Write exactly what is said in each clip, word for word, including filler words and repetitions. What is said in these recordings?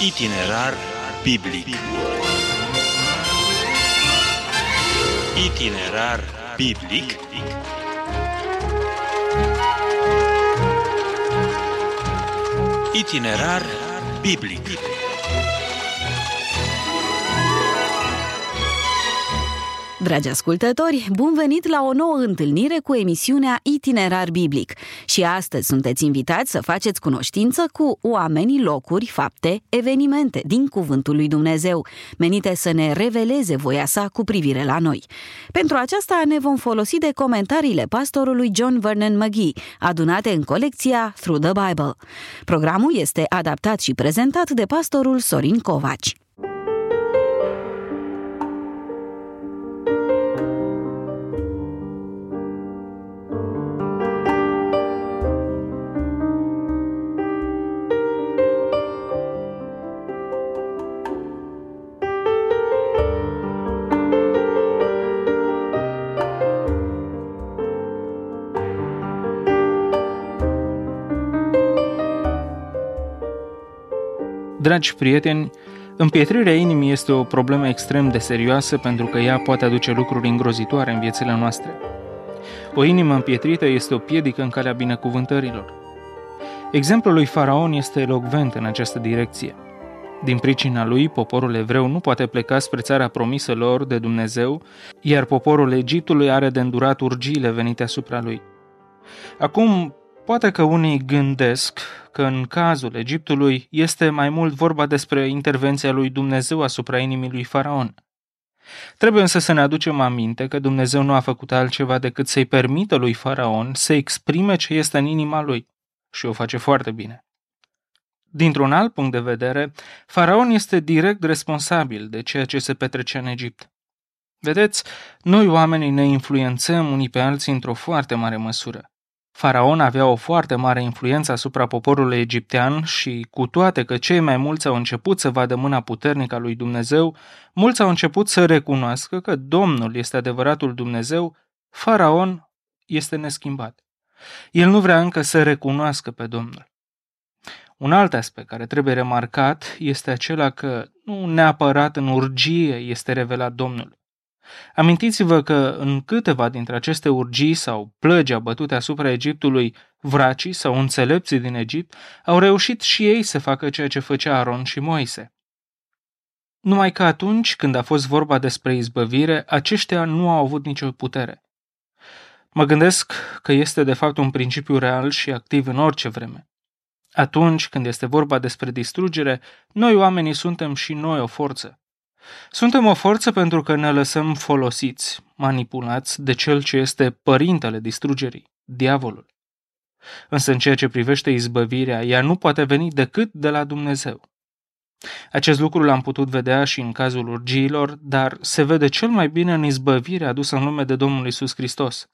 Itinerar biblic. Itinerar biblic. Itinerar biblic. Dragi ascultători, bun venit la o nouă întâlnire cu emisiunea Itinerar Biblic. Și astăzi sunteți invitați să faceți cunoștință cu oamenii, locuri, fapte, evenimente din Cuvântul lui Dumnezeu, menite să ne reveleze voia sa cu privire la noi. Pentru aceasta ne vom folosi de comentariile pastorului John Vernon McGee, adunate în colecția Through the Bible. Programul este adaptat și prezentat de pastorul Sorin Covaci. Dragi prieteni, împietrirea inimii este o problemă extrem de serioasă pentru că ea poate aduce lucruri îngrozitoare în viețile noastre. O inimă împietrită este o piedică în calea binecuvântărilor. Exemplul lui Faraon este elocvent în această direcție. Din pricina lui, poporul evreu nu poate pleca spre țara promisă lor de Dumnezeu, iar poporul Egiptului are de îndurat urgiile venite asupra lui. Acum, poate că unii gândesc că în cazul Egiptului este mai mult vorba despre intervenția lui Dumnezeu asupra inimii lui Faraon. Trebuie însă să ne aducem aminte că Dumnezeu nu a făcut altceva decât să-i permită lui Faraon să exprime ce este în inima lui și o face foarte bine. Dintr-un alt punct de vedere, Faraon este direct responsabil de ceea ce se petrece în Egipt. Vedeți, noi oamenii ne influențăm unii pe alții într-o foarte mare măsură. Faraon avea o foarte mare influență asupra poporului egiptean și, cu toate că cei mai mulți au început să vadă mâna puternică a lui Dumnezeu, mulți au început să recunoască că Domnul este adevăratul Dumnezeu, Faraon este neschimbat. El nu vrea încă să recunoască pe Domnul. Un alt aspect care trebuie remarcat este acela că nu neapărat în urgie este revelat Domnul. Amintiți-vă că în câteva dintre aceste urgii sau plăgi abătute asupra Egiptului, vracii sau înțelepții din Egipt au reușit și ei să facă ceea ce făcea Aron și Moise. Numai că atunci când a fost vorba despre izbăvire, aceștia nu au avut nicio putere. Mă gândesc că este de fapt un principiu real și activ în orice vreme. Atunci când este vorba despre distrugere, noi oamenii suntem și noi o forță. Suntem o forță pentru că ne lăsăm folosiți, manipulați de cel ce este părintele distrugerii, diavolul. Însă în ceea ce privește izbăvirea, ea nu poate veni decât de la Dumnezeu. Acest lucru l-am putut vedea și în cazul urgiilor, dar se vede cel mai bine în izbăvirea adusă în lume de Domnul Iisus Hristos.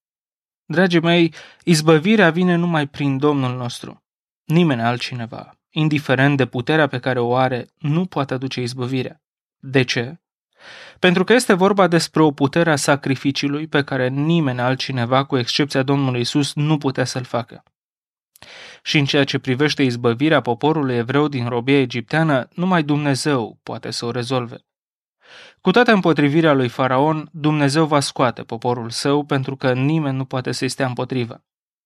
Dragii mei, izbăvirea vine numai prin Domnul nostru. Nimeni altcineva, indiferent de puterea pe care o are, nu poate aduce izbăvirea. De ce? Pentru că este vorba despre o putere a sacrificiului pe care nimeni altcineva, cu excepția Domnului Iisus, nu putea să-l facă. Și în ceea ce privește izbăvirea poporului evreu din robia egipteană, numai Dumnezeu poate să o rezolve. Cu toată împotrivirea lui Faraon, Dumnezeu va scoate poporul său pentru că nimeni nu poate să-i stea împotrivă.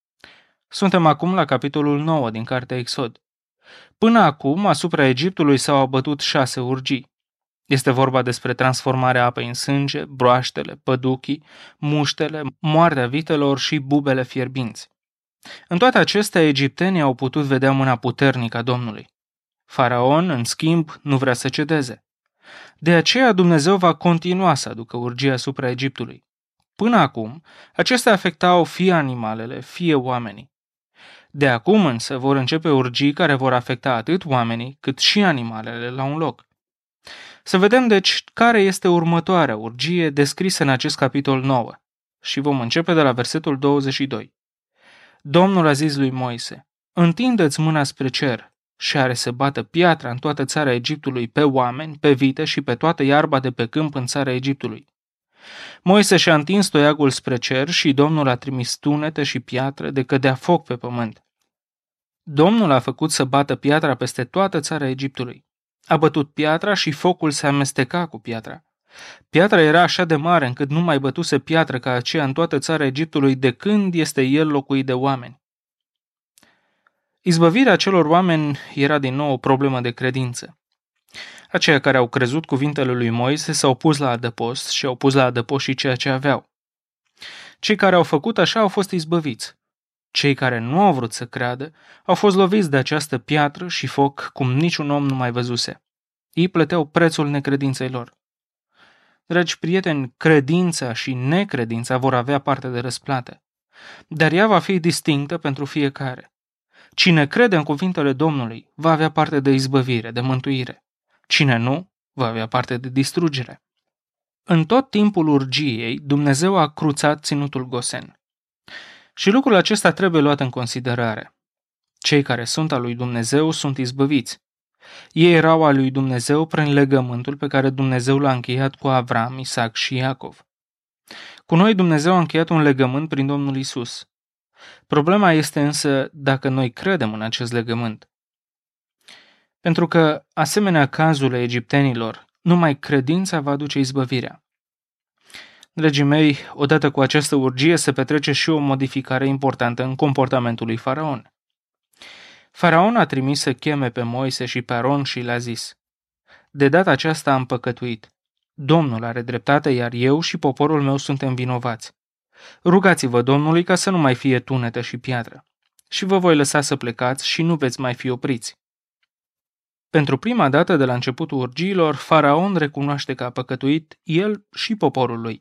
Suntem acum la capitolul nouă din cartea Exod. Până acum, asupra Egiptului s-au abătut șase urgii. Este vorba despre transformarea apei în sânge, broaștele, păduchii, muștele, moartea vitelor și bubele fierbinți. În toate acestea, egiptenii au putut vedea mâna puternică a Domnului. Faraon, în schimb, nu vrea să cedeze. De aceea Dumnezeu va continua să aducă urgie asupra Egiptului. Până acum, acestea afectau fie animalele, fie oamenii. De acum însă vor începe urgii care vor afecta atât oamenii cât și animalele la un loc. Să vedem deci care este următoarea urgie descrisă în acest capitol nouă și vom începe de la versetul douăzeci și doi. Domnul a zis lui Moise: întinde-ți mâna spre cer și are să bată piatra în toată țara Egiptului pe oameni, pe vite și pe toată iarba de pe câmp în țara Egiptului. Moise și-a întins toiagul spre cer și Domnul a trimis tunete și piatră de cădea foc pe pământ. Domnul a făcut să bată piatra peste toată țara Egiptului. A bătut piatra și focul se amesteca cu piatra. Piatra era așa de mare încât nu mai bătuse piatră ca aceea în toată țara Egiptului de când este el locuit de oameni. Izbăvirea celor oameni era din nou o problemă de credință. Aceia care au crezut cuvintele lui Moise s-au pus la adăpost și au pus la adăpost și ceea ce aveau. Cei care au făcut așa au fost izbăviți. Cei care nu au vrut să creadă au fost loviți de această piatră și foc cum niciun om nu mai văzuse. Ei plăteau prețul necredinței lor. Dragi prieteni, credința și necredința vor avea parte de răsplată, dar ea va fi distinctă pentru fiecare. Cine crede în cuvintele Domnului va avea parte de izbăvire, de mântuire. Cine nu, va avea parte de distrugere. În tot timpul urgiei, Dumnezeu a cruțat ținutul Gosen. Și lucrul acesta trebuie luat în considerare. Cei care sunt al lui Dumnezeu sunt izbăviți. Ei erau al lui Dumnezeu prin legământul pe care Dumnezeu l-a încheiat cu Avram, Isaac și Iacov. Cu noi Dumnezeu a încheiat un legământ prin Domnul Isus. Problema este însă dacă noi credem în acest legământ. Pentru că, asemenea cazului egiptenilor, numai credința va aduce izbăvirea. Dragii mei, odată cu această urgie se petrece și o modificare importantă în comportamentul lui Faraon. Faraon a trimis să cheme pe Moise și pe Aron și le-a zis: de data aceasta am păcătuit. Domnul are dreptate, iar eu și poporul meu suntem vinovați. Rugați-vă Domnului ca să nu mai fie tunete și piatră. Și vă voi lăsa să plecați și nu veți mai fi opriți. Pentru prima dată de la începutul urgiilor, Faraon recunoaște că a păcătuit el și poporul lui.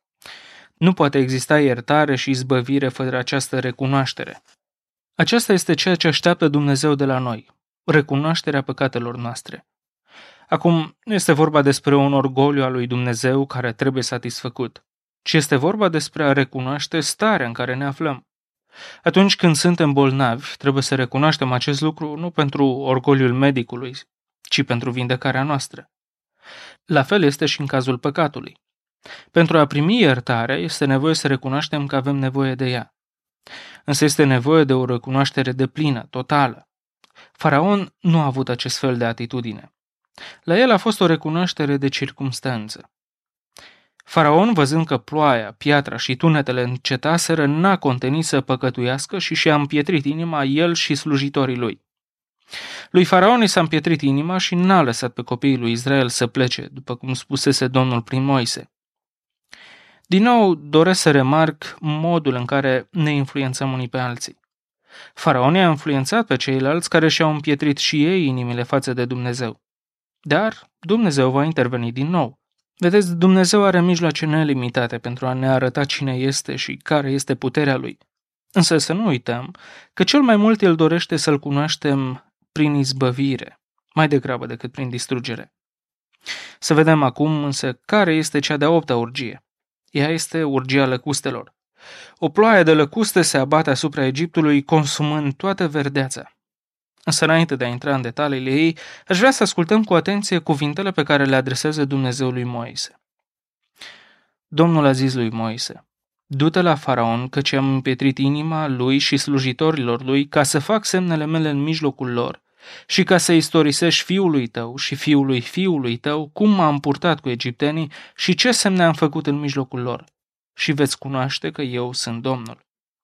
Nu poate exista iertare și izbăvire fără această recunoaștere. Aceasta este ceea ce așteaptă Dumnezeu de la noi, recunoașterea păcatelor noastre. Acum, nu este vorba despre un orgoliu al lui Dumnezeu care trebuie satisfăcut, ci este vorba despre a recunoaște starea în care ne aflăm. Atunci când suntem bolnavi, trebuie să recunoaștem acest lucru nu pentru orgoliul medicului, ci pentru vindecarea noastră. La fel este și în cazul păcatului. Pentru a primi iertare, este nevoie să recunoaștem că avem nevoie de ea. Însă este nevoie de o recunoaștere deplină, totală. Faraon nu a avut acest fel de atitudine. La el a fost o recunoaștere de circumstanță. Faraon, văzând că ploaia, piatra și tunetele încetaseră, n-a contenit să păcătuiască și și-a împietrit inima el și slujitorii lui. Lui Faraon i s-a împietrit inima și n-a lăsat pe copiii lui Israel să plece, după cum spusese Domnul prin Moise. Din nou, doresc să remarc modul în care ne influențăm unii pe alții. Faraon i-a influențat pe ceilalți care și-au împietrit și ei inimile față de Dumnezeu. Dar Dumnezeu va interveni din nou. Vedeți, Dumnezeu are mijloace nelimitate pentru a ne arăta cine este și care este puterea Lui. Însă să nu uităm că cel mai mult El dorește să-L cunoaștem prin izbăvire, mai degrabă decât prin distrugere. Să vedem acum însă care este cea de-a opta urgie. Ea este urgia lăcustelor. O ploaie de lăcuste se abate asupra Egiptului, consumând toată verdeața. Însă înainte de a intra în detaliile ei, aș vrea să ascultăm cu atenție cuvintele pe care le adresează Dumnezeu lui Moise. Domnul a zis lui Moise: du-te la Faraon, căci am împietrit inima lui și slujitorilor lui ca să fac semnele mele în mijlocul lor și ca să istorisești fiului tău și fiului fiului tău cum m-am purtat cu egiptenii și ce semne am făcut în mijlocul lor. Și veți cunoaște că eu sunt Domnul.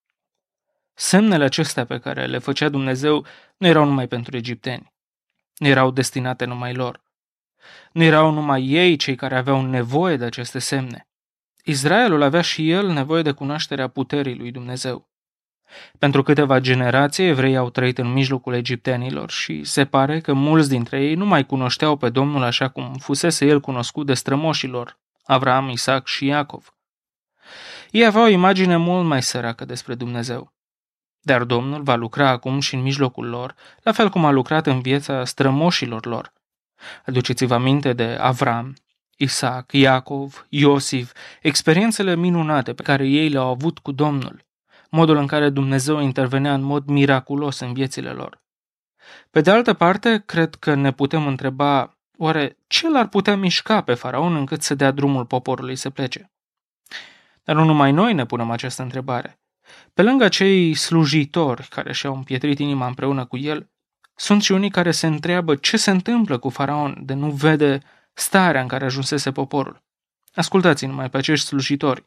Semnele acestea pe care le făcea Dumnezeu nu erau numai pentru egipteni. Nu erau destinate numai lor. Nu erau numai ei cei care aveau nevoie de aceste semne. Israelul avea și el nevoie de cunoașterea puterii lui Dumnezeu. Pentru câteva generații, evreii au trăit în mijlocul egiptenilor și se pare că mulți dintre ei nu mai cunoșteau pe Domnul așa cum fusese el cunoscut de strămoșilor, Avram, Isaac și Iacov. Ei aveau o imagine mult mai săracă despre Dumnezeu. Dar Domnul va lucra acum și în mijlocul lor, la fel cum a lucrat în viața strămoșilor lor. Aduceți-vă aminte de Avram, Isaac, Iacov, Iosif, experiențele minunate pe care ei le-au avut cu Domnul, modul în care Dumnezeu intervenea în mod miraculos în viețile lor. Pe de altă parte, cred că ne putem întreba, oare ce l-ar putea mișca pe Faraon încât să dea drumul poporului să plece? Dar nu numai noi ne punem această întrebare. Pe lângă cei slujitori care și-au împietrit inima împreună cu el, Sunt și unii care se întreabă ce se întâmplă cu Faraon de nu vede starea în care ajunsese poporul. Ascultați numai pe acești slujitori.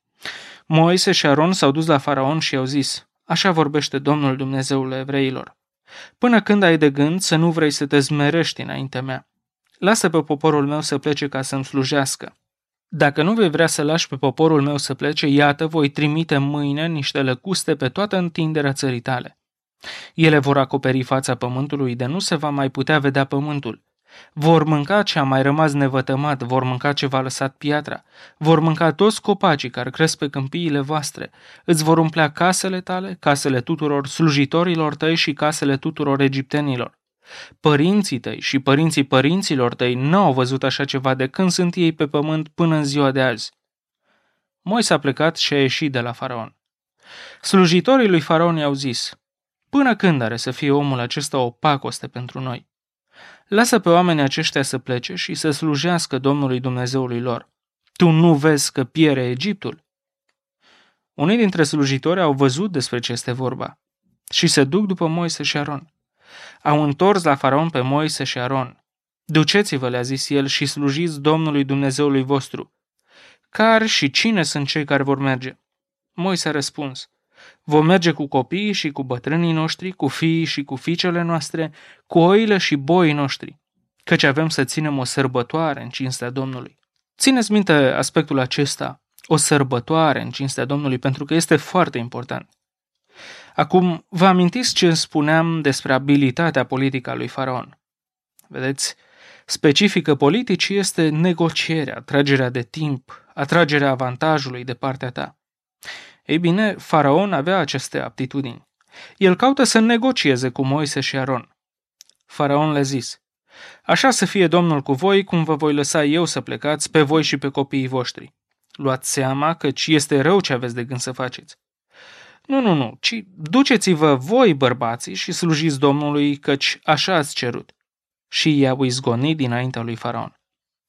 Moise și Aron s-au dus la Faraon și i-au zis: așa vorbește Domnul Dumnezeul evreilor. Până când ai de gând să nu vrei să te zmerești înaintea mea? Lasă pe poporul meu să plece ca să-mi slujească. Dacă nu vei vrea să lași pe poporul meu să plece, iată, voi trimite mâine niște lăcuste pe toată întinderea țării tale. Ele vor acoperi fața pământului, de nu se va mai putea vedea pământul. Vor mânca ce a mai rămas nevătămat, vor mânca ce v-a lăsat piatra, vor mânca toți copacii care cresc pe câmpiile voastre, îți vor umplea casele tale, casele tuturor slujitorilor tăi și casele tuturor egiptenilor. Părinții tăi și părinții părinților tăi n-au văzut așa ceva de când sunt ei pe pământ până în ziua de azi. Moise a plecat și a ieșit de la Faraon. Slujitorii lui Faraon i-au zis: până când are să fie omul acesta o pacoste pentru noi? Lasă pe oamenii aceștia să plece și să slujească Domnului Dumnezeului lor. Tu nu vezi că piere Egiptul? Unii dintre slujitori au văzut despre ce este vorba și se duc după Moise și Aron. Au întors la Faraon pe Moise și Aron. Duceți-vă, le-a zis el, și slujiți Domnului Dumnezeului vostru. Care și cine sunt cei care vor merge? Moise a răspuns: vom merge cu copiii și cu bătrânii noștri, cu fiii și cu fiicele noastre, cu oile și boii noștri, căci avem să ținem o sărbătoare în cinstea Domnului. Țineți minte aspectul acesta, o sărbătoare în cinstea Domnului, pentru că este foarte important. Acum, vă amintiți ce spuneam despre abilitatea politică a lui Faraon? Vedeți, specifică politicii este negocierea, atragerea de timp, atragerea avantajului de partea ta. Ei bine, Faraon avea aceste aptitudini. El caută să negocieze cu Moise și Aron. Faraon le-a zis: așa să fie Domnul cu voi, cum vă voi lăsa eu să plecați, pe voi și pe copiii voștri. Luați seama, căci este rău ce aveți de gând să faceți. Nu, nu, nu, ci duceți-vă voi, bărbații, și slujiți Domnului, căci așa ați cerut. Și i-au izgonit dinaintea lui Faraon.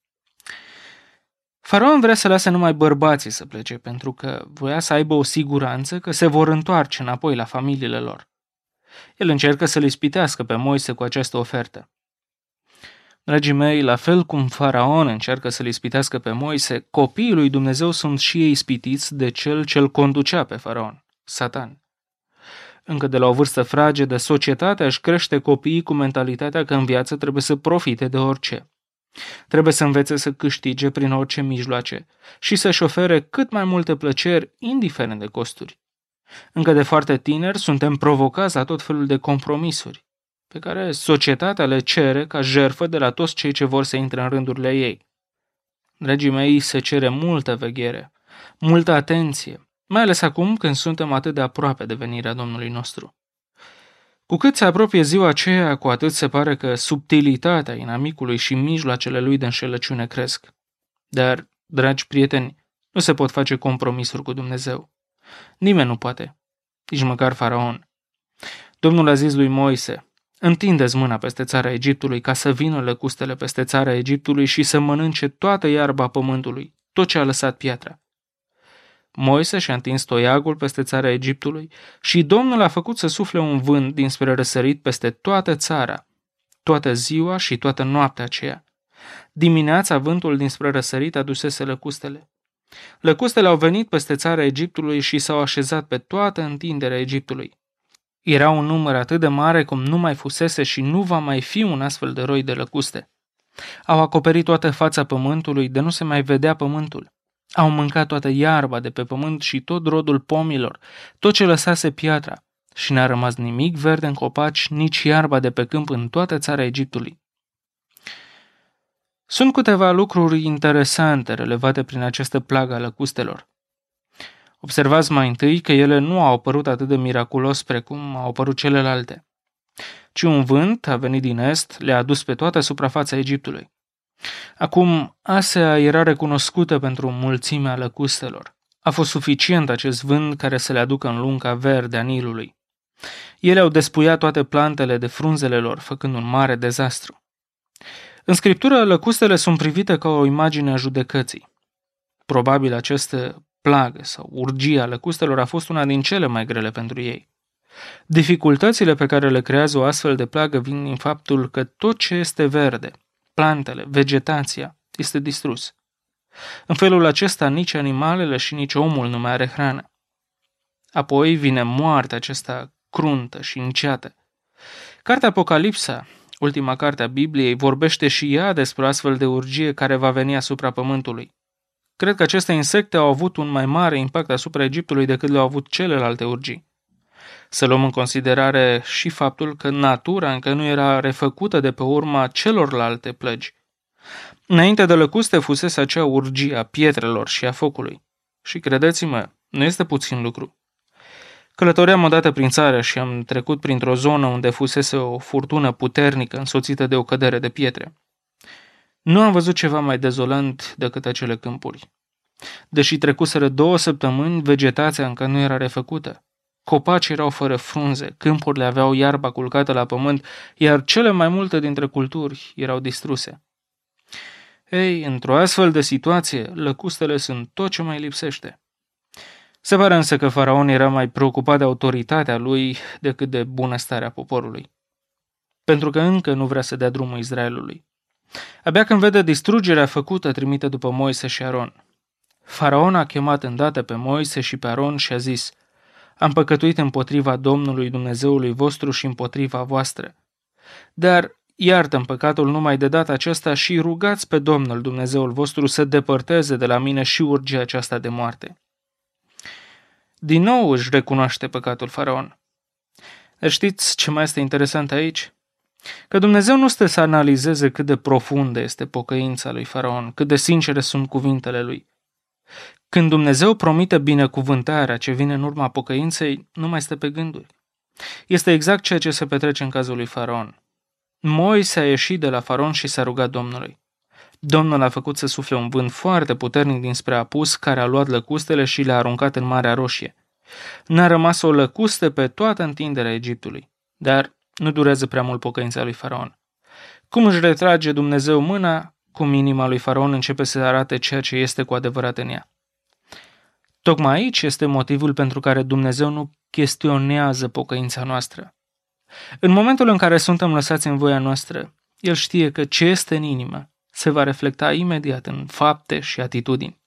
Faraon vrea să lase numai bărbații să plece, pentru că voia să aibă o siguranță că se vor întoarce înapoi la familiile lor. El încercă să-l ispitească pe Moise cu această ofertă. Dragii mei, la fel cum Faraon încearcă să-l ispitească pe Moise, copiii lui Dumnezeu sunt și ei ispitiți de cel ce-l conducea pe Faraon, Satan. Încă de la o vârstă fragedă, societatea își crește copiii cu mentalitatea că în viață trebuie să profite de orice. Trebuie să învețe să câștige prin orice mijloace și să-și ofere cât mai multe plăceri, indiferent de costuri. Încă de foarte tineri suntem provocați la tot felul de compromisuri, pe care societatea le cere ca jertfă de la toți cei ce vor să intre în rândurile ei. Dragii mei, se cere multă veghere, multă atenție, mai ales acum când suntem atât de aproape de venirea Domnului nostru. Cu cât se apropie ziua aceea, cu atât se pare că subtilitatea inamicului și mijloacele lui de înșelăciune cresc. Dar, dragi prieteni, nu se pot face compromisuri cu Dumnezeu. Nimeni nu poate, nici măcar Faraon. Domnul a zis lui Moise: întindeți mâna peste țara Egiptului ca să vină lăcustele peste țara Egiptului și să mănânce toată iarba pământului, tot ce a lăsat piatra. Moise și-a întins toiagul peste țara Egiptului și Domnul a făcut să sufle un vânt dinspre răsărit peste toată țara, toată ziua și toată noaptea aceea. Dimineața vântul dinspre răsărit adusese lăcustele. Lăcustele au venit peste țara Egiptului și s-au așezat pe toată întinderea Egiptului. Era un număr atât de mare cum nu mai fusese și nu va mai fi un astfel de roi de lăcuste. Au acoperit toată fața pământului, de nu se mai vedea pământul. Au mâncat toată iarba de pe pământ și tot rodul pomilor, tot ce lăsase piatra, și n-a rămas nimic verde în copaci, nici iarba de pe câmp în toată țara Egiptului. Sunt câteva lucruri interesante relevate prin această plagă a lăcustelor. Observați mai întâi că ele nu au apărut atât de miraculos precum au apărut celelalte, ci un vânt a venit din est, le-a adus pe toată suprafața Egiptului. Acum, Asea era recunoscută pentru mulțimea lăcustelor. A fost suficient acest vânt care să le aducă în lunga verde a Nilului. Ele au despuiat toate plantele de frunzele lor, făcând un mare dezastru. În Scriptură, lăcustele sunt privite ca o imagine a judecății. Probabil această plagă sau urgia lăcustelor a fost una din cele mai grele pentru ei. Dificultățile pe care le creează o astfel de plagă vin din faptul că tot ce este verde, plantele, vegetația, este distrus. În felul acesta nici animalele și nici omul nu mai are hrană. Apoi vine moartea acesta cruntă și înceată. Cartea Apocalipsa, ultima carte a Bibliei, vorbește și ea despre o astfel de urgie care va veni asupra pământului. Cred că aceste insecte au avut un mai mare impact asupra Egiptului decât le-au avut celelalte urgii. Să luăm în considerare și faptul că natura încă nu era refăcută de pe urma celorlalte plăgi. Înainte de lăcuste fusese acea urgie a pietrelor și a focului. Și credeți-mă, nu este puțin lucru. Călătoream odată prin țară și am trecut printr-o zonă unde fusese o furtună puternică însoțită de o cădere de pietre. Nu am văzut ceva mai dezolant decât acele câmpuri. Deși trecuseră două săptămâni, vegetația încă nu era refăcută. Copacii erau fără frunze, câmpurile aveau iarba culcată la pământ, iar cele mai multe dintre culturi erau distruse. Ei, într-o astfel de situație, lăcustele sunt tot ce mai lipsește. Se pare însă că faraon era mai preocupat de autoritatea lui decât de bunăstarea poporului. Pentru că încă nu vrea să dea drumul Israelului. Abia când vede distrugerea făcută, trimite după Moise și Aron. Faraon a chemat îndată pe Moise și pe Aron și a zis: Am păcătuit împotriva Domnului Dumnezeului vostru și împotriva voastră. Dar iartă-mi păcatul numai de data aceasta și rugați pe Domnul Dumnezeul vostru să depărteze de la mine și urgia aceasta de moarte. Din nou își recunoaște păcatul Faraon. Dar știți ce mai este interesant aici? Că Dumnezeu nu stă să analizeze cât de profundă este pocăința lui Faraon, cât de sincere sunt cuvintele lui. Când Dumnezeu promite binecuvântarea ce vine în urma pocăinței, nu mai stă pe gânduri. Este exact ceea ce se petrece în cazul lui Faraon. Moise a ieșit de la Faraon și s-a rugat Domnului. Domnul a făcut să sufle un vânt foarte puternic dinspre apus, care a luat lăcustele și le-a aruncat în Marea Roșie. N-a rămas o lăcuste pe toată întinderea Egiptului, dar nu durează prea mult pocăința lui Faraon. Cum își retrage Dumnezeu mâna, cum inima lui Faraon începe să arate ceea ce este cu adevărat în ea. Tocmai aici este motivul pentru care Dumnezeu nu chestionează pocăința noastră. În momentul în care suntem lăsați în voia noastră, El știe că ce este în inimă se va reflecta imediat în fapte și atitudini.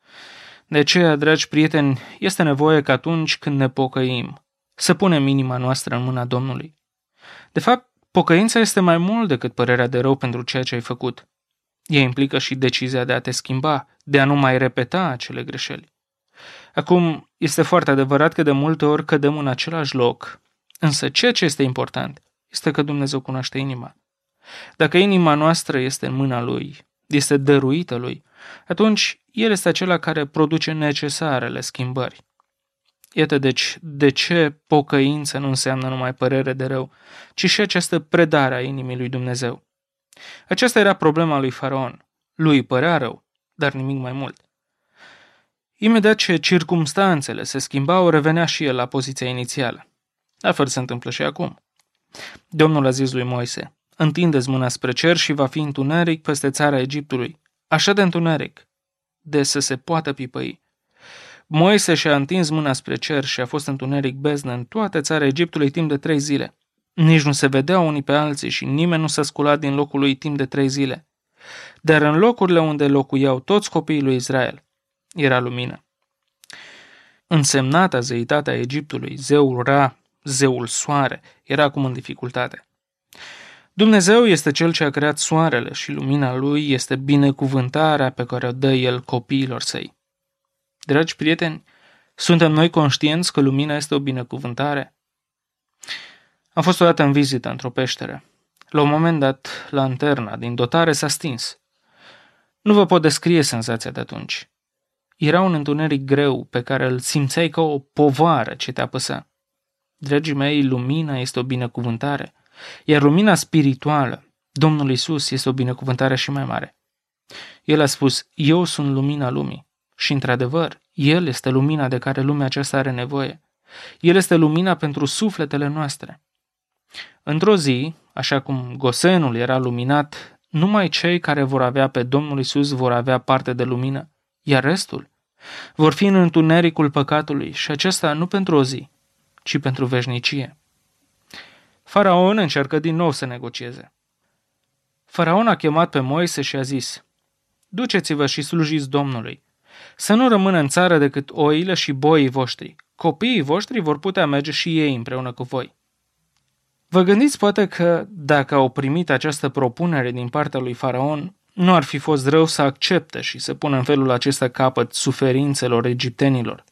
De aceea, dragi prieteni, este nevoie că atunci când ne pocăim, să punem inima noastră în mâna Domnului. De fapt, pocăința este mai mult decât părerea de rău pentru ceea ce ai făcut. Ea implică și decizia de a te schimba, de a nu mai repeta acele greșeli. Acum, este foarte adevărat că de multe ori cădem în același loc, însă ceea ce este important este că Dumnezeu cunoaște inima. Dacă inima noastră este în mâna Lui, este dăruită Lui, atunci El este acela care produce necesarele schimbări. Iată deci de ce pocăință nu înseamnă numai părere de rău, ci și această predare a inimii lui Dumnezeu. Aceasta era problema lui Faraon. Lui părea rău, dar nimic mai mult. Imediat ce circumstanțele se schimbau, revenea și el la poziția inițială. La fel se întâmplă și acum. Domnul a zis lui Moise: Întindeți mâna spre cer și va fi întuneric peste țara Egiptului, așa de întuneric, de să se poată pipăi. Moise și-a întins mâna spre cer și a fost întuneric beznă în toată țara Egiptului timp de trei zile. Nici nu se vedeau unii pe alții și nimeni nu s-a sculat din locul lui timp de trei zile. Dar în locurile unde locuiau toți copiii lui Israel, era lumină. Însemnata zeitatea Egiptului, zeul Ra, zeul soare, era acum în dificultate. Dumnezeu este Cel ce a creat soarele și lumina Lui este binecuvântarea pe care o dă El copiilor Săi. Dragi prieteni, suntem noi conștienți că lumina este o binecuvântare? Am fost odată în vizită într-o peșteră. La un moment dat, lanterna din dotare s-a stins. Nu vă pot descrie senzația de atunci. Era un întuneric greu pe care îl simțeai ca o povară ce te apăsa. Dragii mei, lumina este o binecuvântare, iar lumina spirituală, Domnul Iisus, este o binecuvântare și mai mare. El a spus: Eu sunt lumina lumii. Și într-adevăr, El este lumina de care lumea aceasta are nevoie. El este lumina pentru sufletele noastre. Într-o zi, așa cum Gosenul era luminat, numai cei care vor avea pe Domnul Iisus vor avea parte de lumină, iar restul vor fi în întunericul păcatului, și acesta nu pentru o zi, ci pentru veșnicie. Faraon încearcă din nou să negocieze. Faraon a chemat pe Moise și a zis: duceți-vă și slujiți Domnului. Să nu rămână în țară decât oile și boii voștri. Copiii voștri vor putea merge și ei împreună cu voi. Vă gândiți poate că, dacă au primit această propunere din partea lui Faraon, nu ar fi fost rău să accepte și să pună în felul acesta capăt suferințelor egiptenilor.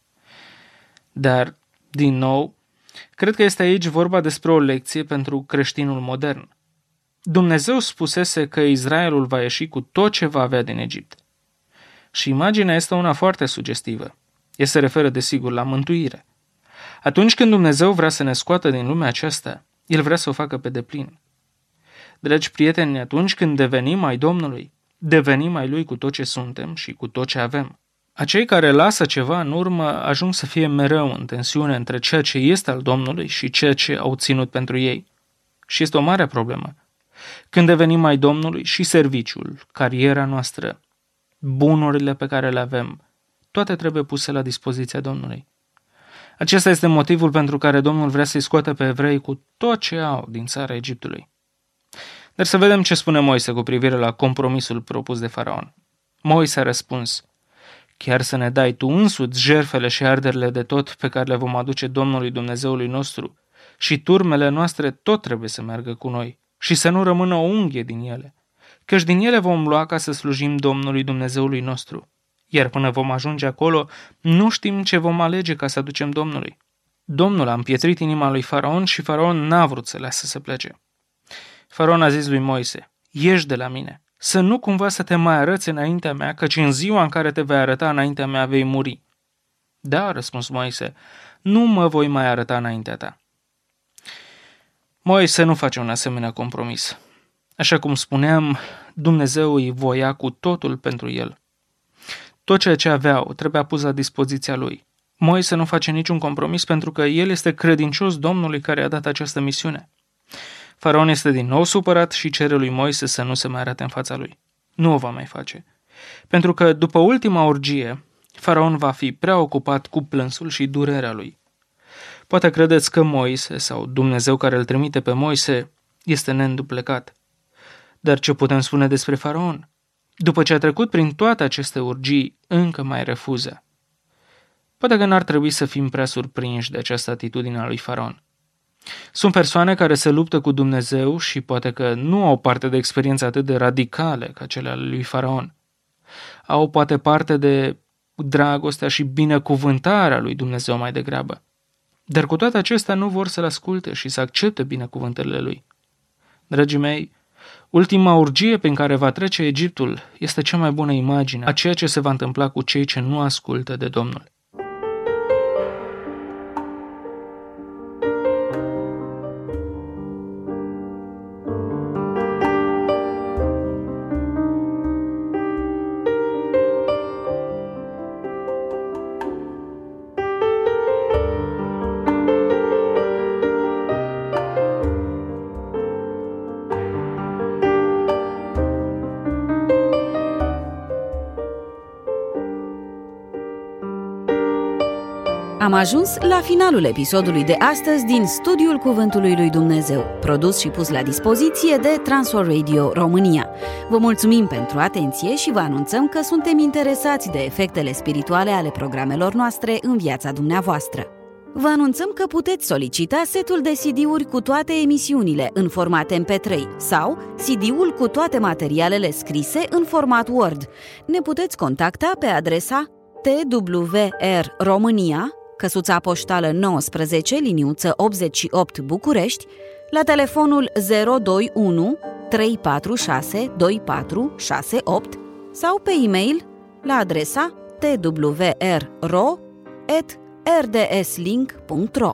Dar, din nou, cred că este aici vorba despre o lecție pentru creștinul modern. Dumnezeu spusese că Israelul va ieși cu tot ce va avea din Egipt. Și imaginea este una foarte sugestivă. Ea se referă desigur la mântuire. Atunci când Dumnezeu vrea să ne scoată din lumea aceasta, El vrea să o facă pe deplin. Dragi prieteni, atunci când devenim ai Domnului, devenim ai Lui cu tot ce suntem și cu tot ce avem. Acei care lasă ceva în urmă ajung să fie mereu în tensiune între ceea ce este al Domnului și ceea ce au ținut pentru ei. Și este o mare problemă. Când devenim ai Domnului, și serviciul, cariera noastră, bunurile pe care le avem, toate trebuie puse la dispoziția Domnului. Acesta este motivul pentru care Domnul vrea să-i scoată pe evrei cu tot ce au din țara Egiptului. Dar să vedem ce spune Moise cu privire la compromisul propus de Faraon. Moise a răspuns: chiar să ne dai tu însuți jertfele și arderile de tot pe care le vom aduce Domnului Dumnezeului nostru, și turmele noastre tot trebuie să meargă cu noi, și să nu rămână o unghie din ele, căci din ele vom lua ca să slujim Domnului Dumnezeului nostru. Iar până vom ajunge acolo, nu știm ce vom alege ca să aducem Domnului. Domnul a împietrit inima lui Faraon și Faraon n-a vrut să lasă să plece. Faraon a zis lui Moise: ieși de la mine, să nu cumva să te mai arăți înaintea mea, căci în ziua în care te vei arăta înaintea mea vei muri. Da, a răspuns Moise, nu mă voi mai arăta înaintea ta. Moise nu face un asemenea compromis. Așa cum spuneam, Dumnezeu îi voia cu totul pentru el. Tot ceea ce aveau trebuia pus la dispoziția lui. Moise nu face niciun compromis pentru că el este credincios Domnului care a dat această misiune. Faraon este din nou supărat și cere lui Moise să nu se mai arate în fața lui. Nu o va mai face. Pentru că după ultima orgie, Faraon va fi prea ocupat cu plânsul și durerea lui. Poate credeți că Moise sau Dumnezeu care îl trimite pe Moise este neînduplecat. Dar ce putem spune despre Faraon? După ce a trecut prin toate aceste urgii, încă mai refuză. Poate că n-ar trebui să fim prea surprinși de această atitudine a lui Faraon. Sunt persoane care se luptă cu Dumnezeu și poate că nu au parte de experiențe atât de radicale ca cele ale lui Faraon. Au poate parte de dragostea și binecuvântarea lui Dumnezeu mai degrabă. Dar cu toate acestea nu vor să-l asculte și să accepte binecuvântările lui. Dragii mei, ultima urgie prin care va trece Egiptul este cea mai bună imagine a ceea ce se va întâmpla cu cei ce nu ascultă de Domnul. Am ajuns la finalul episodului de astăzi din Studiul Cuvântului lui Dumnezeu, produs și pus la dispoziție de Transworld Radio România. Vă mulțumim pentru atenție și vă anunțăm că suntem interesați de efectele spirituale ale programelor noastre în viața dumneavoastră. Vă anunțăm că puteți solicita setul de C D-uri cu toate emisiunile în format M P trei sau C D-ul cu toate materialele scrise în format Word. Ne puteți contacta pe adresa T W R România, căsuța poștală nouăsprezece, liniuță optzeci și opt București, la telefonul zero doi unu trei patru șase doi patru șase opt sau pe e-mail la adresa t w r ro at r d s link punct r o.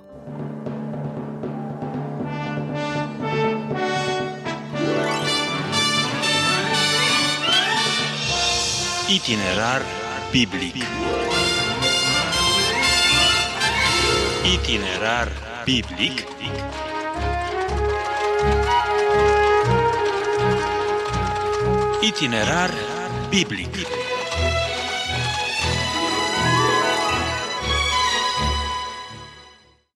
Itinerar biblic. Itinerar biblic. Itinerar biblic.